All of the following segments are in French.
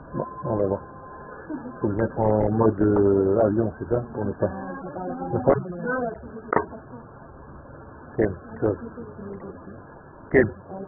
Bon, on va voir. Il faut le mettre en mode avion, c'est ça, pour ne pas. D'accord. Quelle chose? Quelle?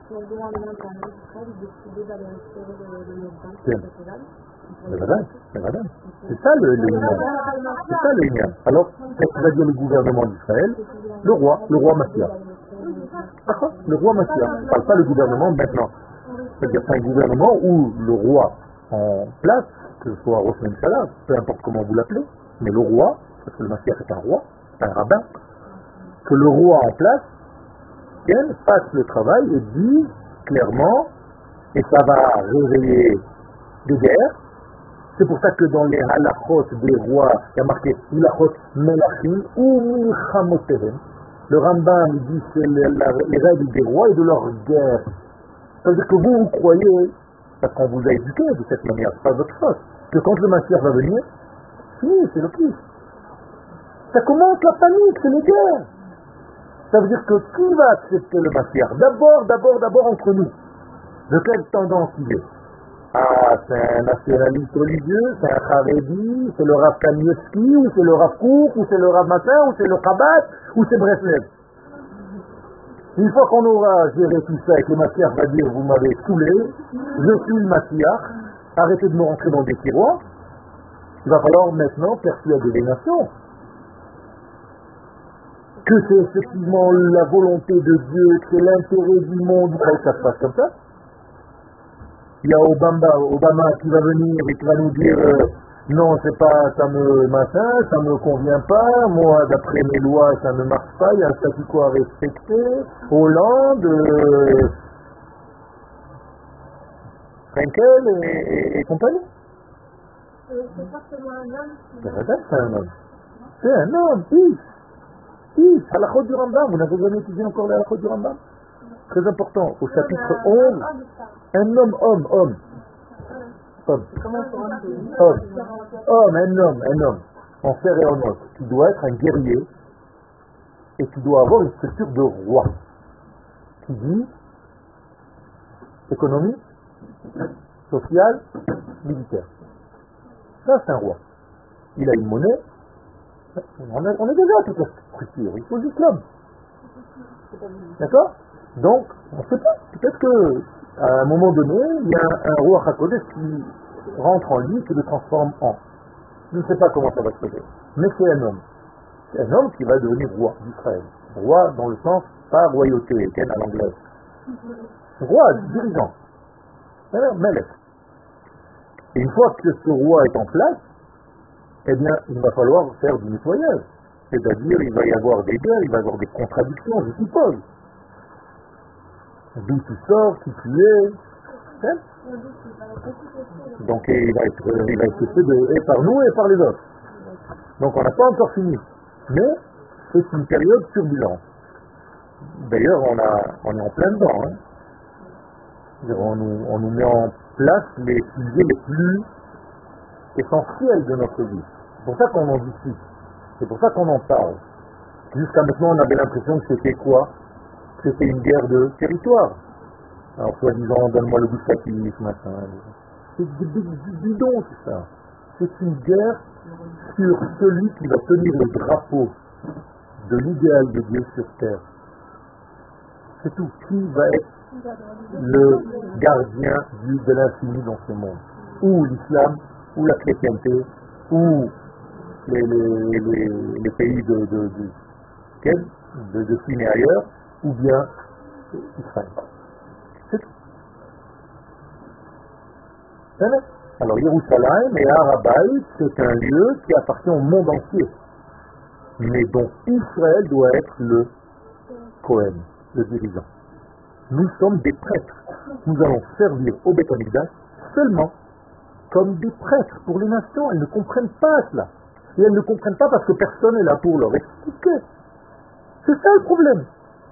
C'est vrai. C'est ça le lien. C'est ça le lien. Alors, qu'est-ce que va dire le gouvernement d'Israël? Le roi Massia. D'accord? Le roi Massia. On ne parle pas le gouvernement maintenant. C'est-à-dire c'est un gouvernement où le roi en place, que ce soit Rosh Menshala, peu importe comment vous l'appelez, mais le roi, parce que le Massia c'est un roi, c'est un rabbin, que le roi en place fasse le travail et dise clairement, et ça va réveiller des guerres. C'est pour ça que dans les halachot des rois, il y a marqué halachot melachim ou milchamotehem. Le Rambam dit c'est les règles des rois et de leur guerre. C'est-à-dire que vous croyez, parce qu'on vous a éduqué de cette manière, c'est pas votre faute, que quand le Mashiach va venir, fini, c'est le kiff. Ça commence la panique, c'est les guerres. Ça veut dire que qui va accepter le Mashiach? D'abord entre nous. De quelle tendance il est? Ah, c'est un nationaliste religieux, c'est un Haredi, c'est le Rav Kanievski, ou c'est le Rav Kouk, ou c'est le Rav Matin, ou c'est le Chabad, ou c'est Breslev. Une fois qu'on aura géré tout ça et que le Mashiach va dire vous m'avez saoulé, je suis le Mashiach, arrêtez de me rentrer dans des tiroirs, il va falloir maintenant persuader les nations que c'est effectivement la volonté de Dieu, que c'est l'intérêt du monde, que ça se passe comme ça. Il y a Obama qui va venir et qui va nous dire non, c'est pas, ça me convient pas, moi d'après mes lois ça ne marche pas, il y a un statu quo à respecter, Hollande, Frankel et compagnie. C'est pas seulement un homme. C'est un homme. C'est un homme, Is, halachot du Rambam, vous n'avez jamais étudié encore les halachot du Rambam? Très important, au chapitre 11, un homme, en fer et en os. Tu dois être un guerrier et tu dois avoir une structure de roi qui dit économie, sociale, militaire. Ça c'est un roi. Il a une monnaie. On est déjà à toute la structure, il faut juste l'homme. D'accord? Donc, on ne sait pas. Peut-être qu'à un moment donné, il y a un roi Hakodesh qui rentre en lui, qui le transforme en. Je ne sais pas comment ça va se passer. Mais c'est un homme. C'est un homme qui va devenir roi d'Israël. Roi dans le sens, pas royauté, à l'anglaise. Roi, dirigeant. Melech. Et une fois que ce roi est en place, eh bien, il va falloir faire du nettoyage. C'est-à-dire, il va y avoir des guerres, il va y avoir des contradictions, je suppose. D'où tu sors, qui tu es. Hein? Donc, il va être fait et par nous et par les autres. Donc, on n'a pas encore fini. Mais, c'est une période turbulente. D'ailleurs, on est en plein dedans. Hein? On nous met en place les sujets les plus essentiels de notre vie. C'est pour ça qu'on en discute. C'est pour ça qu'on en parle. Jusqu'à maintenant, on avait l'impression que c'était quoi? Que c'était une guerre de territoire. Alors, soi-disant, donne-moi le gustatif, machin. C'est du bidon, tout ça. C'est une guerre sur celui qui va tenir le drapeau de l'idéal de Dieu sur terre. C'est tout. Qui va être le gardien de l'infini dans ce monde? Ou l'islam, ou la chrétienté, ou les pays de Chine et ailleurs, ou bien Israël. C'est tout. Alors Jérusalem et Arabaï, c'est un lieu qui appartient au monde entier, mais dont Israël doit être le Kohen, le dirigeant. Nous sommes des prêtres. Nous allons servir au Beth Amikdash seulement comme des prêtres pour les nations. Elles ne comprennent pas cela. Et elles ne comprennent pas parce que personne n'est là pour leur expliquer. C'est ça le problème.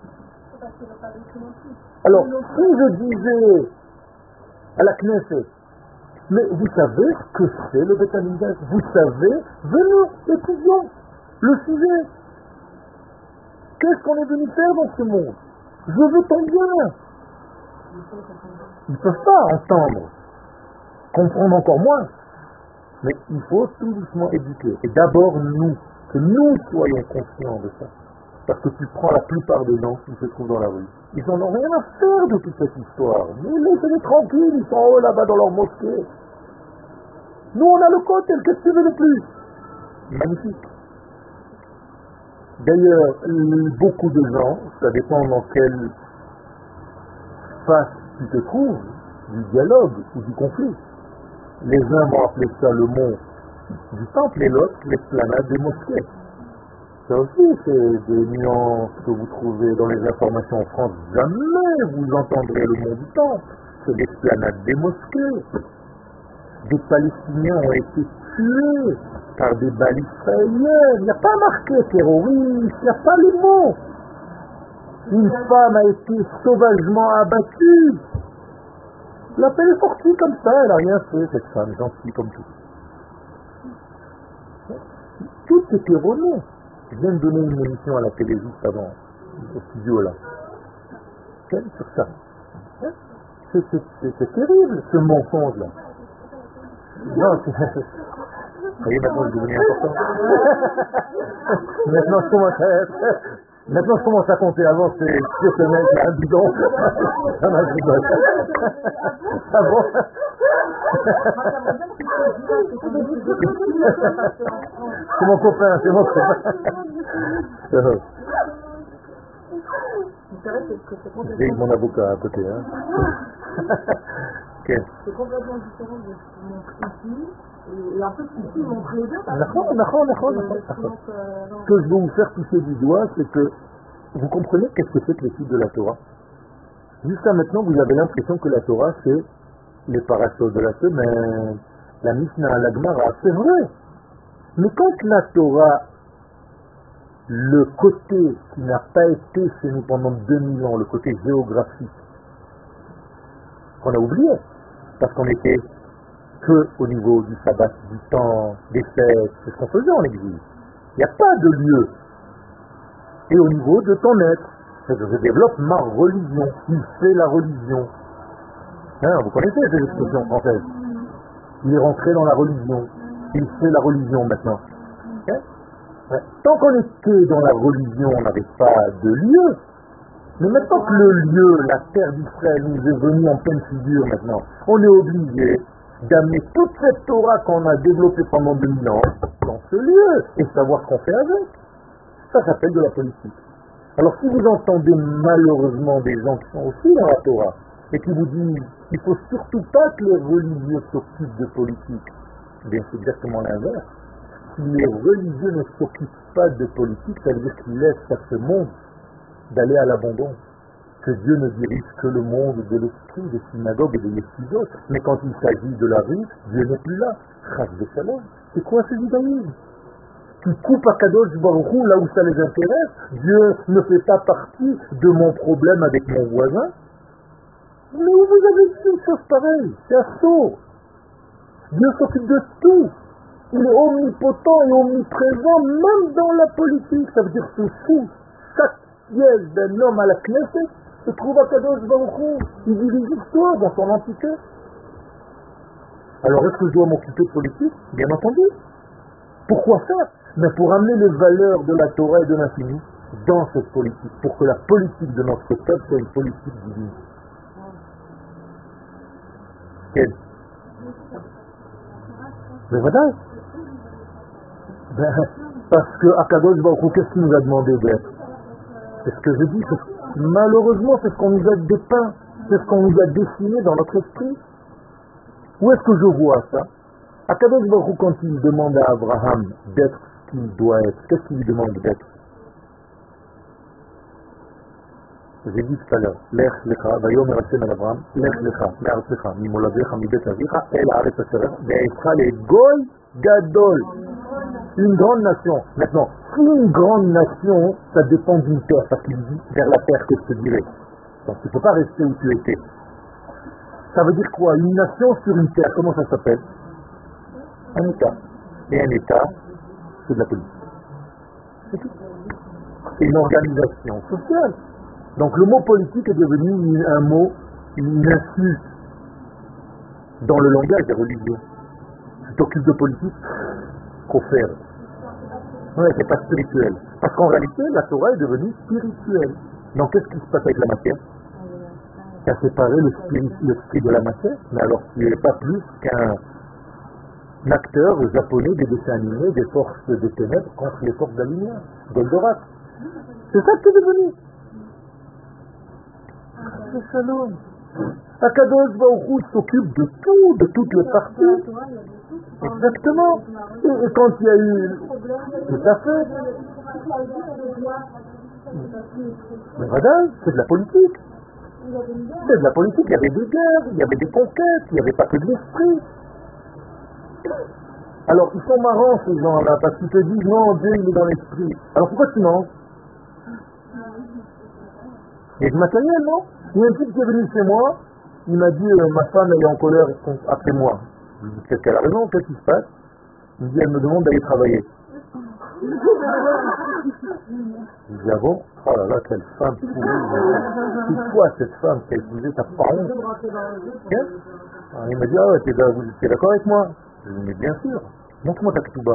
Alors, si je disais à la Knesset, mais vous savez ce que c'est le Beth Amikdash? Vous savez, venez, étudions le sujet. Qu'est-ce qu'on est venu faire dans ce monde? Je veux ton bien. Ils ne peuvent pas entendre. comprendre encore moins. Mais il faut tout doucement éduquer. Et d'abord nous, que nous soyons conscients de ça. Parce que tu prends la plupart des gens qui se trouvent dans la rue. Ils n'en ont rien à faire de toute cette histoire. Mais laissez-les tranquilles, ils sont en haut là-bas dans leur mosquée. Nous on a le côté, qu'est-ce que tu veux de plus? Magnifique. D'ailleurs, beaucoup de gens, ça dépend dans quelle face tu te trouves, du dialogue ou du conflit. Les uns vont appeler ça le mont du temple et l'autre l'esplanade des mosquées. Ça aussi, c'est des nuances que vous trouvez dans les informations en France. Jamais vous entendrez le mont du temple. C'est l'esplanade des mosquées. Des Palestiniens ont été tués par des balles israéliennes. Il n'y a pas marqué terroriste, il n'y a pas les mots. Une femme a été sauvagement abattue. L'appel est sorti comme ça, elle n'a rien fait, cette femme, gentille comme tout. Tout est erroné. Je viens de donner une émission à la télé juste avant, au studio là. Sur ça. C'est terrible, ce mensonge-là. Non, c'est... Vous voyez, maintenant, je deviens important. Maintenant, je commence à compter. Avant, c'est ce mec, il a un bidon. Ça m'a rigolé. Ah bon? C'est mon copain, c'est mon copain. J'ai mon avocat à côté, hein. Okay. C'est complètement différent de ce qui montre ici. Et en fait, ici, ils montrent les deux. Ce que je veux vous faire toucher du doigt, c'est que vous comprenez qu'est-ce que c'est que l'étude de la Torah. Jusqu'à maintenant, vous avez l'impression que la Torah, c'est les parachutes de la semaine, la Mishnah, la Gemara, c'est vrai. Mais quand la Torah, le côté qui n'a pas été chez nous pendant 2000 ans, le côté géographique, qu'on a oublié, parce qu'on était que au niveau du sabbat, du temps, des fêtes, c'est ce qu'on faisait en exil. Il n'y a pas de lieu. Et au niveau de ton être, c'est que je développe ma religion, il fait la religion. Hein, vous connaissez ces expressions françaises. Il est rentré dans la religion, il fait la religion maintenant. Hein? Ouais. Tant qu'on était dans la religion, on n'avait pas de lieu. Mais maintenant que le lieu, la terre d'Israël nous est venue en pleine figure maintenant, on est obligé d'amener toute cette Torah qu'on a développée pendant 2000 ans dans ce lieu et savoir ce qu'on fait avec. Ça s'appelle de la politique. Alors si vous entendez malheureusement des gens qui sont aussi dans la Torah et qui vous disent qu'il ne faut surtout pas que les religieux s'occupent de politique, eh bien c'est exactement l'inverse. Si les religieux ne s'occupent pas de politique, ça veut dire qu'ils laissent à ce monde d'aller à l'abandon, que Dieu ne dirige que le monde de l'esprit, des synagogues et des yeshivot. Mais quand il s'agit de la rue, Dieu n'est plus là. Chas de shalom. C'est quoi ce judaïsme? Qui coupe à Kadosh Baruch Hu là où ça les intéresse? Dieu ne fait pas partie de mon problème avec mon voisin? Mais où vous avez vu une chose pareille? C'est assaut. Dieu s'occupe de tout. Il est omnipotent et omniprésent, même dans la politique. Ça veut dire que sous chaque siège d'un homme à la Knesset se trouve à Kadosh Baruch Hu. Il dirige l'histoire dans son entité. Alors est-ce que je dois m'occuper de politique? Bien entendu. Pourquoi faire? Mais pour amener les valeurs de la Torah et de l'infini dans cette politique, pour que la politique de notre peuple soit une politique divine. Quelle? Mais voilà. Parce que Akadosh Baruch Hu, qu'est-ce qu'il nous a demandé d'être? C'est ce que je dis, malheureusement c'est ce qu'on nous a dépeint, c'est ce qu'on nous a dessiné dans notre esprit. Où est-ce que je vois ça? Akadosh Baruch Hu, quand il demande à Abraham d'être ce qu'il doit être, qu'est-ce qu'il lui demande d'être? J'ai dit tout à l'heure, Lech lecha, vayomer Hashem el Abraham, Lech lecha, me'artzecha, mimoladecha, mibet avicha, el haaretz asher ve'echa legoy gadol. Une grande nation. Maintenant, si une grande nation, ça dépend d'une terre, parce qu'il dit vers la terre que je te dirai. Donc tu ne peux pas rester où tu étais. Ça veut dire quoi? Une nation sur une terre, comment ça s'appelle? Un État. Et un État, c'est de la politique. C'est tout. C'est une organisation sociale. Donc le mot politique est devenu un mot, une insulte. dans le langage des religions. Tu t'occupes de politique, qu'au faire. Ouais, c'est pas spirituel. Parce qu'en réalité, la Torah est devenue spirituelle. Donc qu'est-ce qui se passe avec la matière? Tu as séparé l'esprit de la matière, mais alors tu n'es pas plus qu'un acteur japonais des dessins animés des forces des ténèbres contre les forces de la lumière, Goldorak. C'est ça que tu es devenu. C'est Shalom. Akadosh Baruch Hu s'occupe de tout, de toutes les parties. Exactement. Et quand il y a eu... Tout à fait. Mais voilà, c'est de la politique. C'est de la politique. Il y avait des guerres, il y avait des conquêtes, il n'y avait pas que de l'esprit. Alors, ils sont marrants ces gens-là, parce qu'ils te disent non, Dieu il est dans l'esprit. Alors pourquoi tu mens? Il y a du matériel, non? Il y a un type qui est venu chez moi, il m'a dit ma femme elle est en colère après moi. Je lui dis qu'est-ce qu'elle a raison, qu'est-ce qui se passe? Il me dit elle me demande d'aller travailler. Je lui dis ah bon? Oh là là, quelle femme pourrie. C'est quoi cette femme? Qu'elle disait t'as pas honte? Alors, il m'a dit ah ouais, t'es d'accord avec moi? Je lui dis mais bien sûr, montre-moi ta ketouba.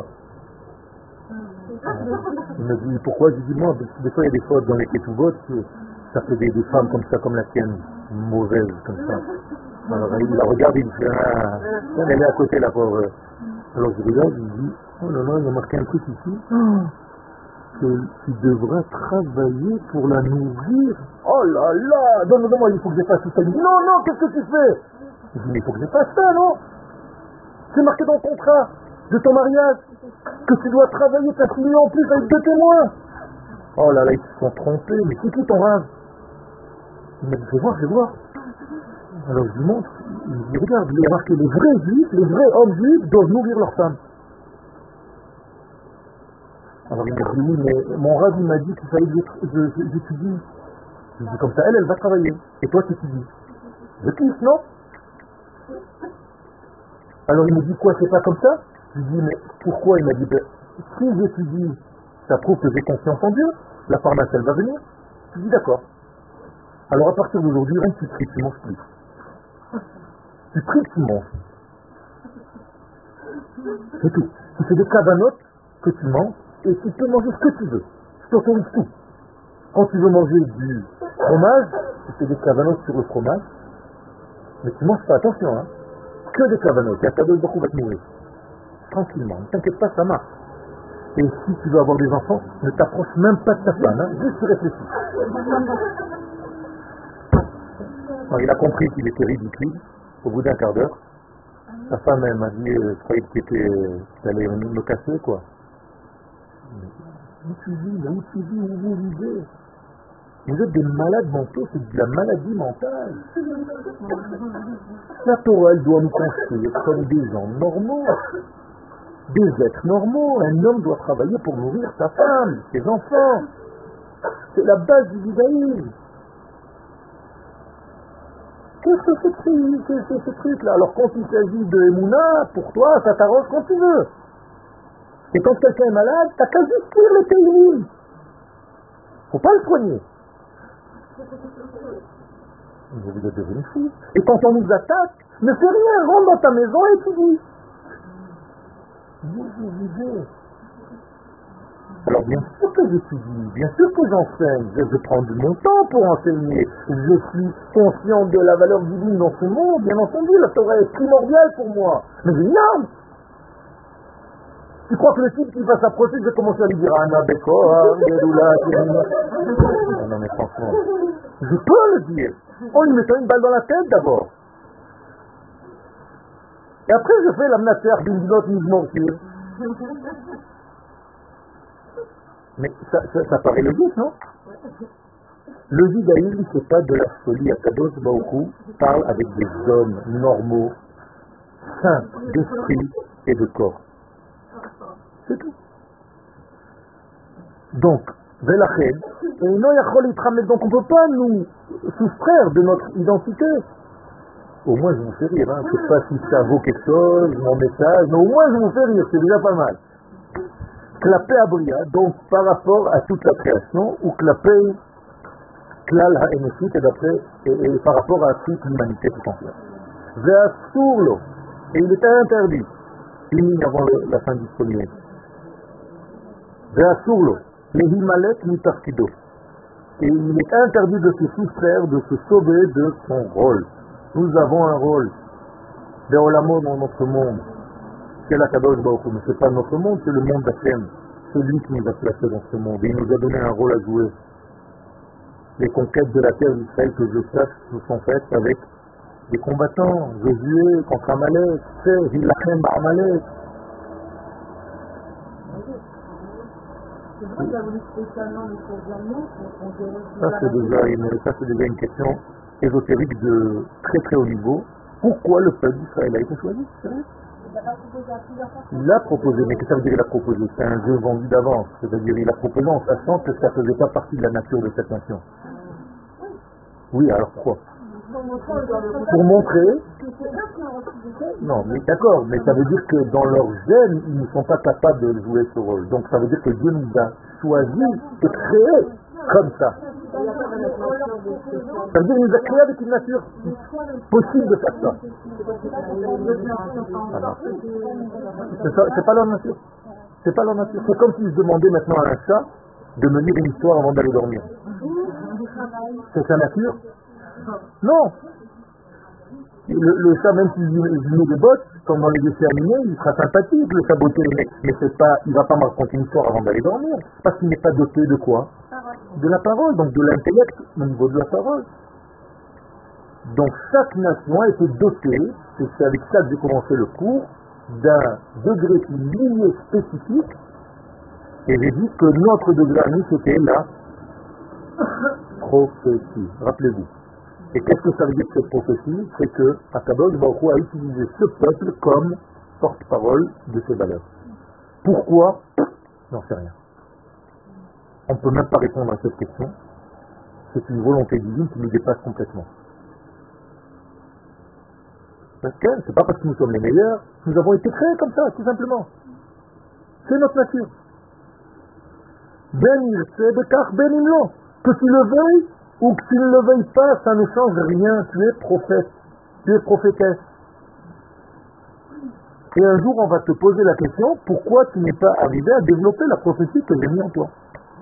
Il m'a dit pourquoi? Je lui dis moi, des fois il y a des fautes dans les ketubot, ça fait des femmes comme ça, comme la tienne, mauvaises comme ça. Alors il la regarde, il dit ah, elle est à côté la pauvre. Alors je regarde, je lui dis oh là là, il y a marqué un truc ici, que tu devras travailler pour la nourrir. Oh là là, donne-moi, il faut que je fasse ça. Il dit non, non, qu'est-ce que tu fais? Je dis mais il faut que je fasse ça, non? C'est marqué dans le contrat de ton mariage que tu dois travailler, t'as signé en plus avec 2 témoins. Oh là là, ils se sont trompés, mais c'est qui ton rêve? Il m'a dit, je vais voir. Alors je lui montre, il me dit, regarde, il y a marqué les vrais juifs, les vrais hommes juifs doivent nourrir leurs femmes. Alors il m'a dit, oui, mais mon rêve, il m'a dit qu'il fallait que j'étudie. Je lui dis, comme ça, elle va travailler. Et toi, tu étudies. Je kiffe, non? Alors il me dit, quoi, c'est pas comme ça? Je lui dis, mais pourquoi? Il m'a dit, si j'étudie, ça prouve que j'ai confiance en Dieu, la pharmacie, elle va venir. Je lui dis, d'accord. Alors à partir d'aujourd'hui, rien que tu pries, tu manges plus. Tu pries, tu manges. C'est tout. Tu fais des cavanotes que tu manges et tu peux manger ce que tu veux. Je t'autorise tout. Quand tu veux manger du fromage, tu fais des cavanotes sur le fromage, mais tu manges pas, attention, hein. Que des cavanotes, il y a cadeau beaucoup va te nourrir. Tranquillement, ne t'inquiète pas, ça marche. Et si tu veux avoir des enfants, ne t'approche même pas de ta femme, hein. Juste réfléchis. Alors, il a compris qu'il était ridicule. Au bout d'un quart d'heure, sa femme elle m'a dit je croyais que tu allais me casser, quoi. Où tu vis, où vous vivez? Vous êtes des malades mentaux, c'est de la maladie mentale. La Torah, elle doit nous construire comme des gens normaux, des êtres normaux. Un homme doit travailler pour nourrir sa femme, ses enfants. C'est la base du judaïsme. Qu'est-ce que c'est ce truc-là? Alors quand il s'agit de Emouna, pour toi, ça t'arrange quand tu veux. Et quand quelqu'un est malade, t'as qu'à juste lire le Teilim. Faut pas le soigner. Vous êtes devenus fous. Et quand on nous attaque, ne fais rien, rentre dans ta maison et étudie. Vous vivez. Alors bien sûr que j'étudie, bien sûr que j'enseigne, je prends de mon temps pour enseigner, je suis conscient de la valeur divine dans ce monde, bien entendu, la Torah est primordiale pour moi, mais génial. Tu crois que le type qui va s'approcher, je vais commencer à lui dire Anna Beko, non mais franchement, je peux le dire, en lui mettant une balle dans la tête d'abord. Et après je fais la mnater d'une autre morsure. Mais ça paraît logique, non? Le judaïsme, c'est pas de la folie. Akadosh Baruch Hu parle avec des hommes normaux, sains d'esprit et de corps. C'est tout. Donc, Velached, et non yachol itramel, donc on ne peut pas nous soustraire de notre identité. Au moins je vous fais rire, hein. Je ne sais pas si ça vaut quelque chose, mon message, mais au moins je vous fais rire, c'est déjà pas mal. Klapé Abria, donc par rapport à toute la création, ou Klapé Klal HaEneshit, et par rapport à toute l'humanité tout entière. Ve'asurlo. Et il était interdit. Une ligne avant la fin du premier. Ve'asurlo. Lehimalek mitafkido. Et il est interdit de se soustraire, de se sauver de son rôle. Nous avons un rôle. Be'olamo dans notre monde. C'est la Kadosh Baruch Hu. Mais ce n'est pas notre monde, c'est le monde d'Hachem. C'est lui qui nous a placés dans ce monde. Et il nous a donné un rôle à jouer. Les conquêtes de la terre d'Israël, que je sache, se sont faites avec des combattants. Josué contre Amalek, Hilachem Amalek. C'est vrai qu'il a voulu spécialement les programmer pour gérer. Ça, c'est déjà une question ésotérique de très très haut niveau. Pourquoi le peuple d'Israël a été choisi? Il l'a proposé, mais qu'est-ce que ça veut dire il a proposé? C'est un jeu vendu d'avance, c'est-à-dire il a proposé en sachant que ça ne faisait pas partie de la nature de cette nation. Oui, alors pourquoi? Pour montrer. Non, mais d'accord, mais ça veut dire que dans leur gène, ils ne sont pas capables de jouer ce rôle. Donc ça veut dire que Dieu nous a choisi et créé comme ça. Ça veut dire qu'il nous a créé avec une nature possible de faire ça. C'est pas leur nature. C'est pas leur nature. C'est comme si je demandais maintenant à un chat de me lire une histoire avant d'aller dormir. C'est sa nature? Non. Le chat, même s'il met des bottes, comme dans les dessins animés, il sera sympathique, le saboter, mais c'est pas, il ne va pas me raconter une histoire avant d'aller dormir, parce qu'il n'est pas doté de quoi? De la parole, donc de l'intellect au niveau de la parole. Donc chaque nation a été dotée, et c'est avec ça que j'ai commencé le cours, d'un degré lié spécifique, et j'ai dit que notre degré à nous, c'était la prophétie. Rappelez-vous. Et qu'est-ce que ça veut dire cette prophétie? C'est que Akadosh Baruch Hu a utilisé ce peuple comme porte-parole de ses valeurs. Pourquoi? J'en sais rien. On ne peut même pas répondre à cette question. C'est une volonté divine qui nous dépasse complètement. C'est pas parce que nous sommes les meilleurs, nous avons été créés comme ça, tout simplement. C'est notre nature. Ben irse bekach ben imlo. Que tu le veuilles ou que tu ne le veuilles pas, ça ne change rien. Tu es prophète, tu es prophétesse. Et un jour, on va te poser la question, pourquoi tu n'es pas arrivé à développer la prophétie que j'ai mis en toi?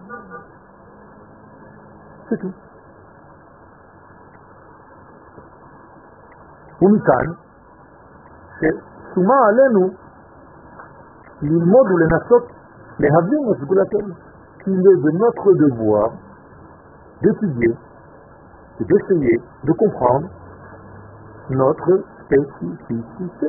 C'est tout. ומכאן, ששומה עלינו ללמוד ולנסות להבין את סגולתנו. qu'il est de notre devoir d'étudier et d'essayer de comprendre notre spécificité.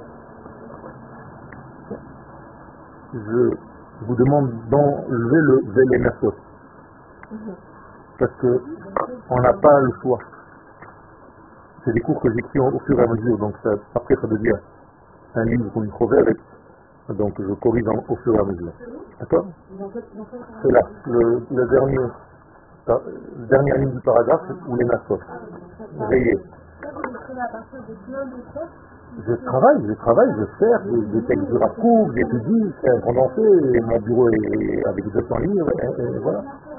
Je vous demande d'enlever le vélénasos, parce qu'on n'a pas le choix. C'est des cours que j'écris au fur et à mesure, donc ça, après ça devient un livre ou une proverbe, donc je corrige au fur et à mesure. D'accord? C'est là, la dernière ligne du paragraphe où les nasos. Veillez. Je travaille, je sers des textes de Rav, j'étudie, c'est un condensé, mon bureau est avec 200 livres, et voilà.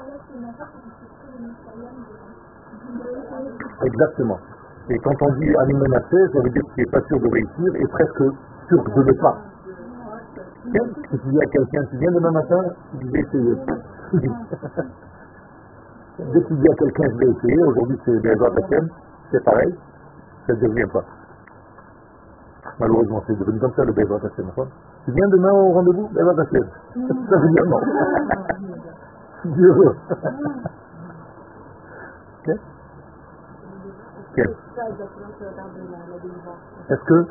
Exactement. Et quand on dit animenacé, ça veut dire que tu n'es pas sûr de réussir et presque sûr de ne pas. Si tu dis à quelqu'un, tu viens demain matin, je vais essayer. Dès que tu dis à quelqu'un, je vais essayer, aujourd'hui c'est Bézat Hashem, c'est pareil, ça ne devient pas. Malheureusement, c'est devenu comme ça le Bézat Hashem. Tu viens demain au rendez-vous, Bézat Hashem. Ça veut dire non. Dieu veut. Ok? Est-ce que...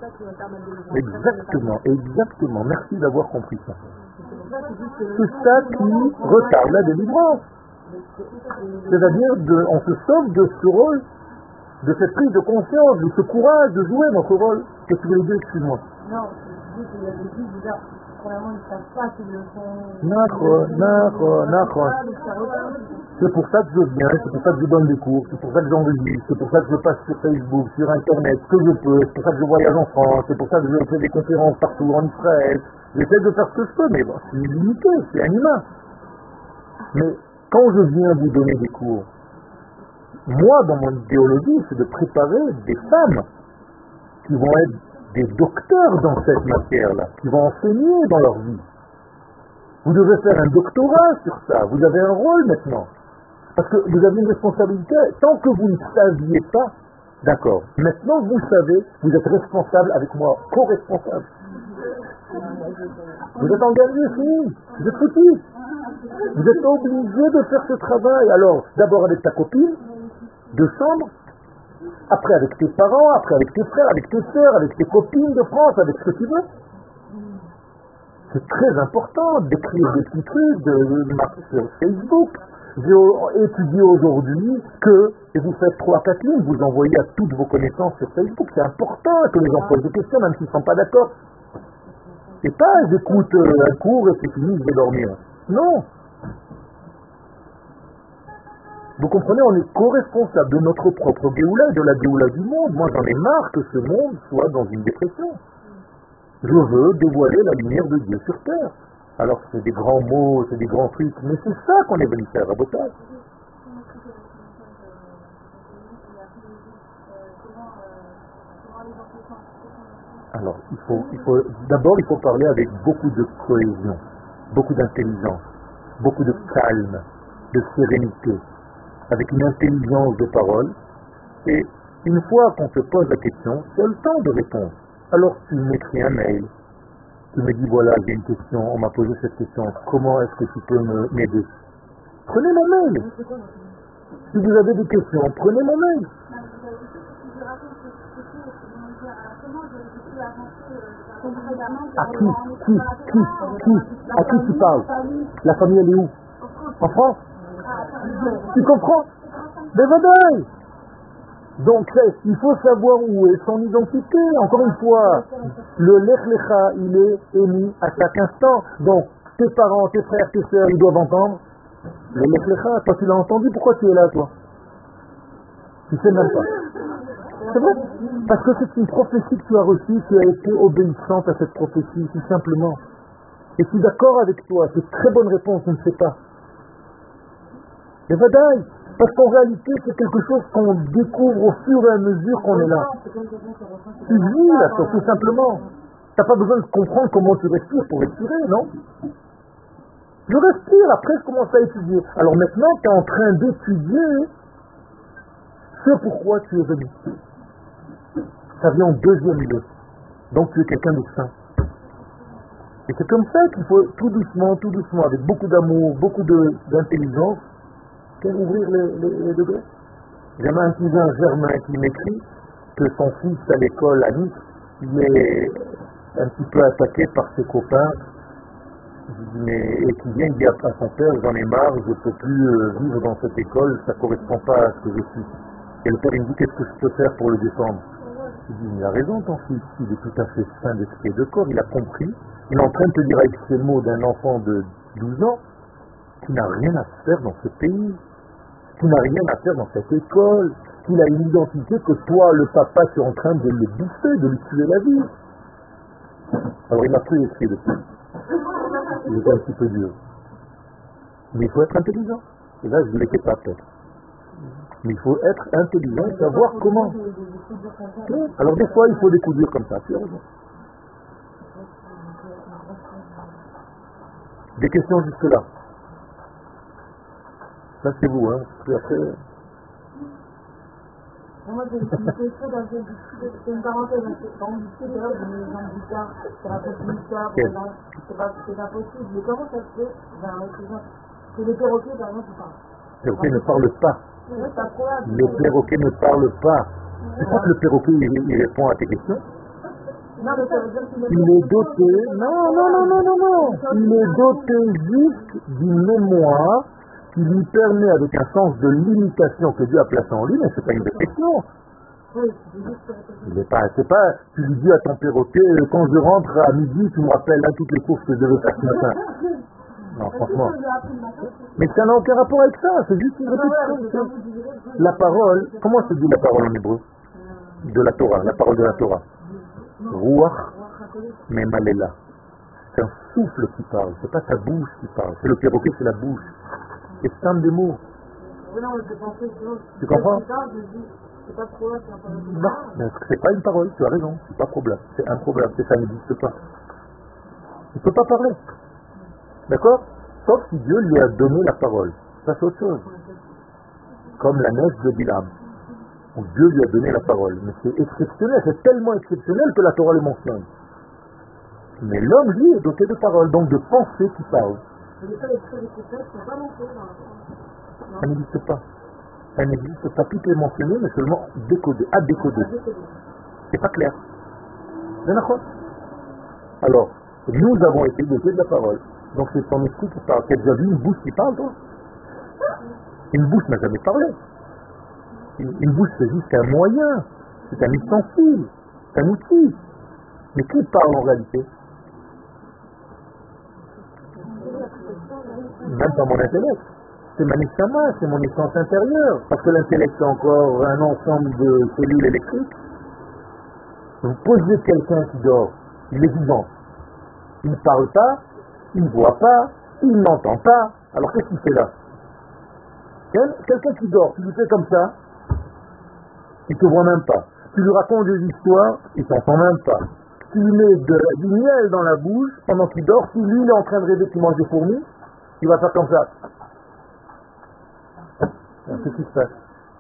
Exactement, merci d'avoir compris ça. C'est ça qui retarde la délivrance. C'est-à-dire, on se sauve de ce rôle, de cette prise de conscience, de ce courage de jouer notre rôle. Qu'est-ce que tu veux dire, excuse-moi? Non, je dis qu'il y a des gens déjà, vraiment, ils ne savent pas qu'ils le font. D'accord. C'est pour ça que je viens, c'est pour ça que je donne des cours, c'est pour ça que j'enregistre, c'est pour ça que je passe sur Facebook, sur Internet, ce que je peux, c'est pour ça que je voyage en France, c'est pour ça que je fais des conférences partout en Israël. J'essaie de faire ce que je peux, mais bon, c'est limité, c'est un humain. Mais quand je viens vous donner des cours, moi, dans mon idéologie, c'est de préparer des femmes qui vont être des docteurs dans cette matière-là, qui vont enseigner dans leur vie. Vous devez faire un doctorat sur ça, vous avez un rôle maintenant. Parce que vous avez une responsabilité. Tant que vous ne saviez pas, d'accord, maintenant vous savez, vous êtes responsable avec moi, co-responsable. Vous êtes engagé, fini, vous êtes foutu. Vous êtes obligé de faire ce travail. Alors, d'abord avec ta copine de chambre, après avec tes parents, après avec tes frères, avec tes sœurs, avec tes copines de France, avec ce que tu veux. C'est très important d'écrire des petits trucs, de marquer sur Facebook. J'ai étudié aujourd'hui que, et vous faites 3-4 lignes, vous envoyez à toutes vos connaissances sur Facebook. C'est important que les gens posent des questions, même s'ils ne sont pas d'accord. C'est pas, j'écoute un cours et c'est fini, je vais dormir. Non. Vous comprenez, on est co-responsable de notre propre Géoula et de la Géoula du monde. Moi, j'en ai marre que ce monde soit dans une dépression. Je veux dévoiler la lumière de Dieu sur terre. Alors c'est des grands mots, c'est des grands trucs, mais c'est ça qu'on est venu faire à Botage. Alors, d'abord, il faut parler avec beaucoup de cohésion, beaucoup d'intelligence, beaucoup de calme, de sérénité, avec une intelligence de parole. Et une fois qu'on te pose la question, tu as le temps de répondre. Alors tu m'écris un mail, tu me dis voilà, j'ai une question, on m'a posé cette question, comment est-ce que tu peux m'aider? Prenez mon mail. Si vous avez des questions, prenez mon mail. À qui tu parles? La famille elle est où? En France? Tu comprends? Mais voilà. Donc il faut savoir où est son identité. Encore une fois, le Lech Lecha, il est émis à chaque instant. Donc tes parents, tes frères, tes sœurs, ils doivent entendre le Lech Lecha. Toi tu l'as entendu, pourquoi tu es là toi? Tu sais même pas. C'est vrai? Parce que c'est une prophétie que tu as reçue, tu as été obéissante à cette prophétie, tout simplement. Et je suis d'accord avec toi, c'est une très bonne réponse, je ne sais pas. Mais vadaï, parce qu'en réalité, c'est quelque chose qu'on découvre au fur et à mesure qu'on est là. Tu vis là, tout simplement. Tu n'as pas besoin de comprendre comment tu respires pour respirer, non? Je respire, après je commence à étudier. Alors maintenant, tu es en train d'étudier ce pourquoi tu es venu. Ça vient en deuxième lieu. Donc tu es quelqu'un de saint. Et c'est comme ça qu'il faut tout doucement, avec beaucoup d'amour, beaucoup d'intelligence, ouvrir les degrés. J'avais un cousin Germain qui m'écrit que son fils à l'école à Nice, il est un petit peu attaqué par ses copains, et qui vient dire à son père, j'en ai marre, je ne peux plus vivre dans cette école, ça ne correspond pas à ce que je suis. Et le père il me dit, qu'est-ce que je peux faire pour le défendre? Il dit, il a raison ton fils, il est tout à fait sain d'esprit et de corps, il a compris, il est en train de te dire avec ces mots d'un enfant de 12 ans, qui n'a rien à faire dans ce pays, qui n'a rien à faire dans cette école, qu'il a une identité que toi, le papa, tu es en train de le bouffer, de lui tuer la vie. Alors il m'a pris écrit dessus. Il était un petit peu dur. Mais il faut être intelligent. Et là, je ne l'étais pas peut-être. Mais il faut être intelligent et savoir comment. Alors des fois, il faut des coups durs comme ça. Tu as raison. Des questions jusque-là? Ça c'est vous, hein. Puis après... Moi, j'ai une question dans c'est une parenthèse. Quand on dit que c'est les gens du cas, c'est la possibilité, c'est pas possible. Mais comment ça se fait? Que les perroquets, par exemple, ils parlent. Les perroquets ne parlent pas. Les perroquets ne parlent pas. Tu crois que le perroquet, il répond à tes questions? Non, mais ça veut dire qu'il il est doté... Non. Il est doté juste d'une mémoire qui lui permet, avec un sens de limitation que Dieu a placé en lui, mais c'est pas une dépression. Il n'est pas, c'est pas, tu lui dis à ton perroquet, quand je rentre à midi, tu me rappelles toutes les courses que je devais faire ce matin. Non, franchement. Mais ça n'a aucun rapport avec ça, c'est juste une répétition. La parole, comment se dit la parole en hébreu? De la Torah, la parole de la Torah. Ruach Memalela. C'est un souffle qui parle, c'est pas ta bouche qui parle. C'est le perroquet, c'est la bouche. C'est simple des mots. Tu comprends? c'est pas trop là, c'est un problème. Non, c'est pas une parole, tu as raison, c'est pas problème, c'est improbable, ça n'existe pas. Il ne peut pas parler. D'accord? Sauf si Dieu lui a donné la parole. Ça c'est autre chose. Comme la neige de Bilam. Donc Dieu lui a donné la parole. Mais c'est exceptionnel, c'est tellement exceptionnel que la Torah le mentionne. Mais l'homme, lui, est doté de parole, donc de pensée qui parle. Mais les faits exceptionnels ne sont pas montrés dans Ça n'existe pas. Ça n'existe pas. Tout est mentionné, mais seulement décodé, à décoder. C'est pas clair. C'est d'accord. Alors, nous avons été dotés de la parole. Donc c'est ton esprit qui parle. Tu as déjà vu une bouche qui parle, toi? Une bouche n'a jamais parlé. Une bouche, c'est juste un moyen. C'est un ustensile. C'est un outil. Mais qui parle en réalité? Même pas mon intellect. C'est ma neshama, c'est mon essence intérieure. Parce que l'intellect, c'est encore un ensemble de cellules électriques. Vous posez quelqu'un qui dort, il est vivant. Il ne parle pas, il ne voit pas, il n'entend pas. Alors qu'est-ce qu'il fait là? Quelqu'un qui dort, tu lui fais comme ça, il ne te voit même pas. Tu lui racontes des histoires, il ne t'entend même pas. Tu lui mets du miel dans la bouche pendant qu'il dort, si lui il est en train de rêver qu'il mange des fourmis, il va faire comme ça. Alors, qu'est-ce qui se passe?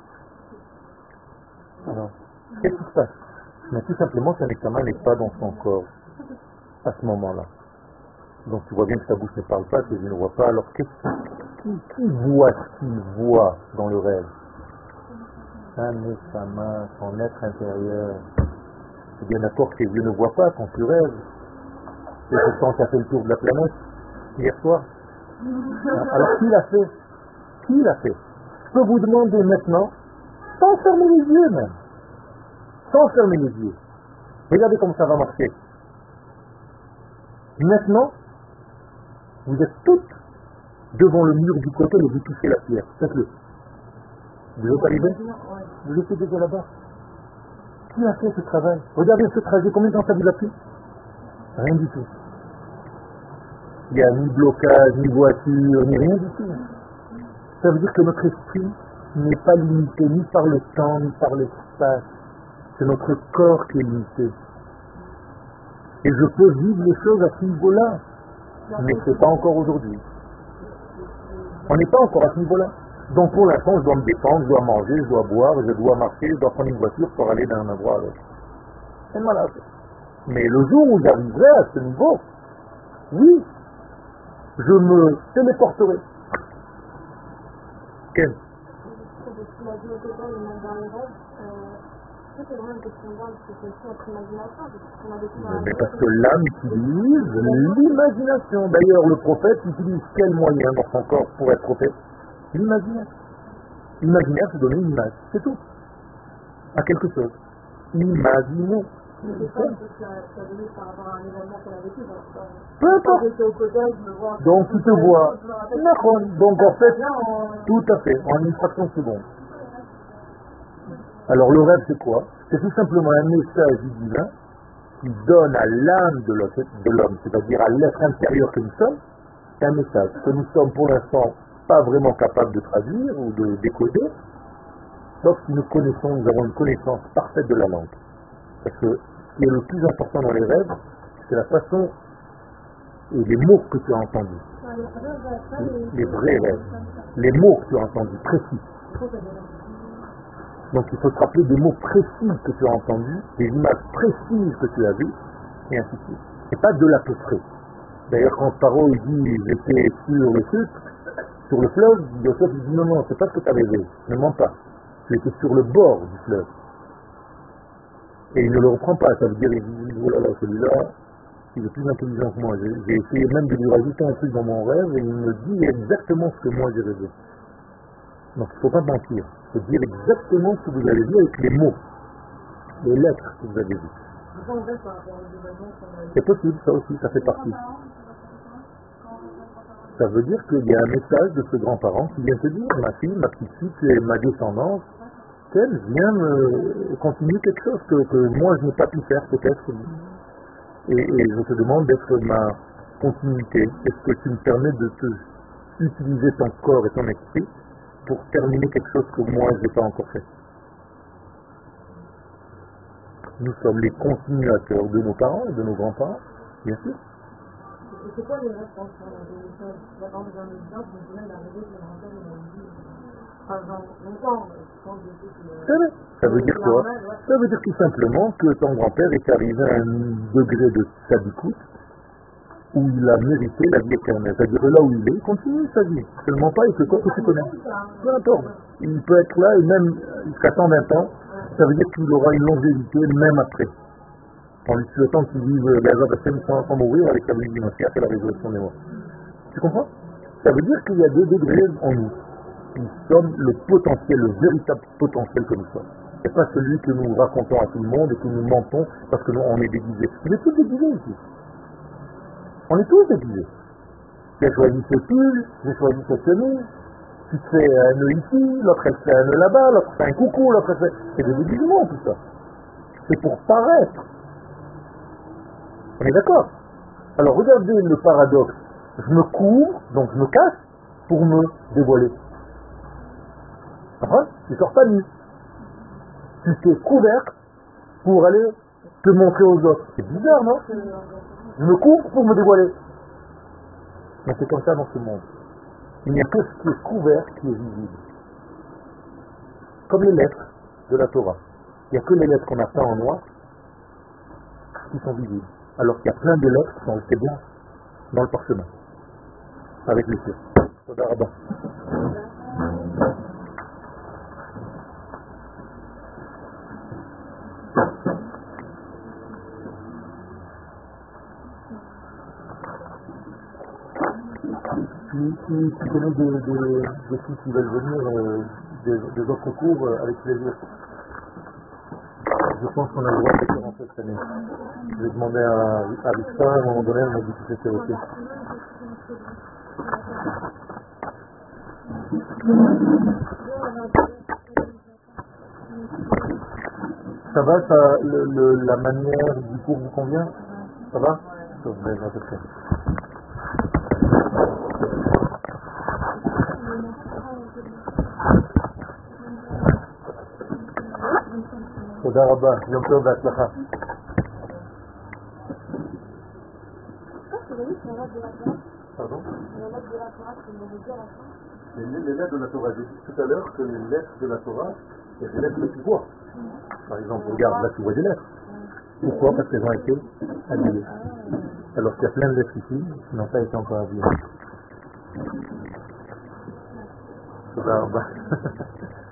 Alors, qu'est-ce qui se passe? Mais tout simplement, sa neshama n'est pas dans son corps à ce moment-là. Donc tu vois bien que sa bouche ne parle pas, que je ne vois pas. Alors qui voit ce qu'il voit dans le rêve? Sa neshama, son être intérieur. C'est bien d'accord que tes yeux ne voient pas quand tu rêves. Et pourtant tu as fait le tour de la planète hier soir. Alors qui l'a fait? Qui l'a fait? Je peux vous demander maintenant, sans fermer les yeux même, sans fermer les yeux. Regardez comment ça va marcher. Maintenant, vous êtes toutes devant le mur du côté et vous touchez la pierre. Faites-le. Vous êtes arrivé? Vous étiez déjà là-bas. Qui a fait ce travail? Regardez ce trajet, combien de temps ça vous a pris? Rien du tout. Il n'y a ni blocage, ni voiture, ni rien du tout. Ça veut dire que notre esprit n'est pas limité ni par le temps, ni par l'espace. C'est notre corps qui est limité. Et je peux vivre les choses à ce niveau-là. Mais ce n'est pas encore aujourd'hui. On n'est pas encore à ce niveau-là. Donc pour l'instant, je dois me défendre, je dois manger, je dois boire, je dois marcher, je dois prendre une voiture pour aller d'un endroit à l'autre. C'est malade. Mais le jour où j'arriverai à ce niveau, oui, je me téléporterai. Quel? Mais parce que l'âme utilise l'imagination. D'ailleurs, le prophète utilise quel moyen dans son corps pour être prophète? L'imaginaire. L'imaginaire, c'est donner une image, c'est tout. À quelque chose. Imaginer. Peu importe. Donc tu te vois. Donc en fait, tout à fait, en une fraction de seconde. Alors le rêve c'est quoi? C'est tout simplement un message divin qui donne à l'âme de l'homme, c'est-à-dire à l'être intérieur que nous sommes, un message que nous sommes pour l'instant pas vraiment capables de traduire ou de décoder, sauf si nous avons une connaissance parfaite de la langue. Parce que ce qui est le plus important dans les rêves, c'est la façon et les mots que tu as entendus. Les vrais rêves. Les mots que tu as entendus, précis. Donc il faut se rappeler des mots précis que tu as entendus, des images précises que tu as vues, et ainsi de suite. Et pas de l'à peu près. D'ailleurs, quand Paro dit j'étais sur le sucre, sur le fleuve, Yosef dit non, c'est pas ce que tu avais vu, ne mens pas. Tu étais sur le bord du fleuve. Et il ne le reprend pas, ça veut dire, il dit, oh là là, celui-là, il est plus intelligent que moi. J'ai essayé même de lui rajouter un truc dans mon rêve, et il me dit exactement ce que moi j'ai rêvé. Donc il ne faut pas mentir, il faut dire exactement ce que vous avez vu avec les mots, les lettres que vous avez vues. C'est possible, ça aussi, ça fait partie. Ça veut dire qu'il y a un message de ce grand-parent qui vient te dire, ma fille, ma petite-fille, tu es ma descendance, qu'elle vient me continuer quelque chose que moi je n'ai pas pu faire peut-être. Et je te demande d'être ma continuité. Est-ce que tu me permets de utiliser ton corps et ton esprit pour terminer quelque chose que moi je n'ai pas encore fait? Nous sommes les continuateurs de nos parents et de nos grands-parents, bien sûr. Et c'est quoi les responsables de l'école? J'attends un exemple, je me souviens d'arriver sur un tel, il m'a dit, pendant longtemps, quand je sais que... Ça veut dire quoi? Ça veut dire tout simplement que ton grand-père est arrivé à un degré de sadikout où il a mérité la vie éternelle. C'est-à-dire là où il est, il continue sa vie. Seulement pas avec le corps que tu connais. Peu importe. Il peut être là et même jusqu'à 120 ans, ça veut dire qu'il aura une longévité même après. En lui souhaitant qu'il vive sans mourir avec la vie du Mashiach et la résurrection des morts. Tu comprends? Ça veut dire qu'il y a deux degrés en nous. Nous sommes le potentiel, le véritable potentiel que nous sommes. Et pas celui que nous racontons à tout le monde et que nous mentons parce que nous on est déguisés. On est tous déguisés ici. On est tous déguisés. Tu as choisi ce pull, j'ai choisi cette chemise, tu te fais un nœud ici, l'autre elle fait un nœud là-bas, l'autre fait un coucou, l'autre elle fait... C'est des déguisements tout ça. C'est pour paraître. On est d'accord? Alors regardez le paradoxe. Je me couvre, donc je me cache pour me dévoiler. Enfin, tu sors pas nu. Tu t'es couvert pour aller te montrer aux autres. C'est bizarre, non? Je me couvre pour me dévoiler. Mais c'est comme ça dans ce monde. Il n'y a que ce qui est couvert qui est visible. Comme les lettres de la Torah. Il n'y a que les lettres qu'on a peintes en noir qui sont visibles. Alors qu'il y a plein de lettres qui sont restées blanches dans le parchemin. Avec les yeux. Toda Rabba. Tu connais des filles qui veulent venir des autres cours avec plaisir. Je pense qu'on a le droit de les faire en cette année. Je vais demander à Rita, à un moment donné, elle m'a dit que c'était ok. Ça va, la manière du cours vous convient? Ça va? Ça va, à peu près. תודה רבה, יום טוב והצלחה. Pardon? Les lettres de la Torah. J'ai dit tout à l'heure que les lettres de la Torah, c'est des lettres que tu vois. Par exemple, regarde, là tu vois des lettres. Pourquoi? Parce qu'elles ont été habillées. Alors qu'il y a plein de lettres ici qui n'ont pas été encore habillées. תודה רבה.